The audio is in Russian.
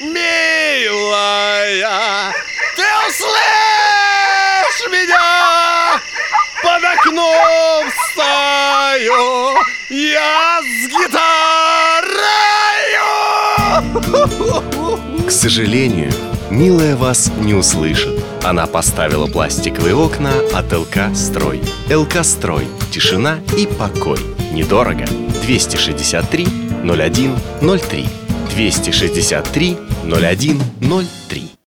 Милая, ты услышь меня? Под окном стою я с гитарой. К сожалению, милая вас не услышит. Она поставила пластиковые окна от ЛК «Строй». ЛК «Строй». Тишина и покой. Недорого. 263 01 03. 263 01 03.